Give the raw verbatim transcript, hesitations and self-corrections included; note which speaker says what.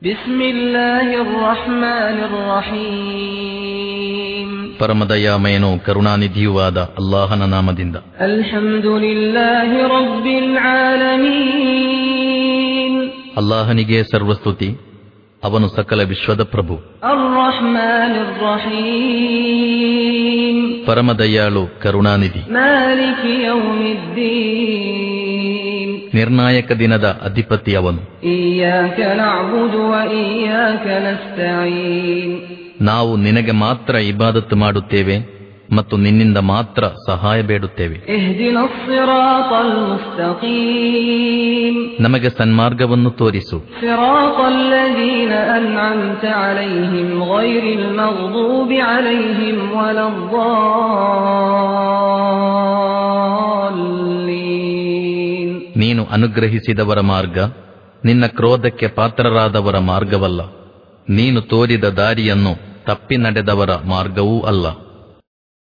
Speaker 1: ಬಿಸ್ಮಿಲ್ಲಾಹಿರ್ ರಹ್ಮಾನಿರ್ ರಹೀಮ್.
Speaker 2: ಪರಮದಯಾಮಯನೂ ಕರುಣಾನಿಧಿಯುವಾದ ಅಲ್ಲಾಹನ ನಾಮದಿಂದ.
Speaker 1: ಅಲ್ಹಮ್ದುಲಿಲ್ಲಾಹಿ ರಬ್ಬಿಲ್ ಆಲಮೀನ್.
Speaker 2: ಅಲ್ಲಾಹನಿಗೆ ಸರ್ವಸ್ತುತಿ, ಅವನು ಸಕಲ ವಿಶ್ವದ ಪ್ರಭು.
Speaker 1: ಅರ್ ರಹ್ಮಾನಿರ್ ರಹೀಮ್.
Speaker 2: ಪರಮದಯಾಳು ಕರುಣಾನಿಧಿ.
Speaker 1: ಮಾಲಿಕಿ ಯೌಮಿದ್ದೀನ್.
Speaker 2: ನಿರ್ಣಾಯಕ ದಿನದ ಅಧಿಪತಿ ಅವನು.
Speaker 1: ಇಯ್ಯಾಕ ನಅಬುದು ವ ಇಯ್ಯಾಕ ನಸ್ತഈನ್.
Speaker 2: ನಾವು ನಿನಗೆ ಮಾತ್ರ ಇಬಾದತ್ ಮಾಡುತ್ತೇವೆ ಮತ್ತು ನಿನ್ನಿಂದ ಮಾತ್ರ ಸಹಾಯ ಬೇಡುತ್ತೇವೆ.
Speaker 1: ಇಹ್ದಿನಸ್ ಸಿರಾತಲ್ ಮುಸ್ತಕೀಮ್.
Speaker 2: ನಮಗೆ ಸನ್ಮಾರ್ಗವನ್ನು ತೋರಿಸು.
Speaker 1: ಸಿರಾತಲ್ ಲದೀನ ಅನ್ಅಮ್ತ ಅಲೈಹಿಂ ಗೈರಿಲ್ ಮಗ್ದೂಬಿ ಅಲೈಹಿಂ ವಲದ್ದಾಲ್ಲೀನ್.
Speaker 2: ನೀನು ಅನುಗ್ರಹಿಸಿದವರ ಮಾರ್ಗ ನಿನ್ನ ಕ್ರೋಧಕ್ಕೆ ಪಾತ್ರರಾದವರ ಮಾರ್ಗವಲ್ಲ, ನೀನು ತೋರಿದ ದಾರಿಯನ್ನು ತಪ್ಪಿ ನಡೆದವರ ಮಾರ್ಗವೂ ಅಲ್ಲ.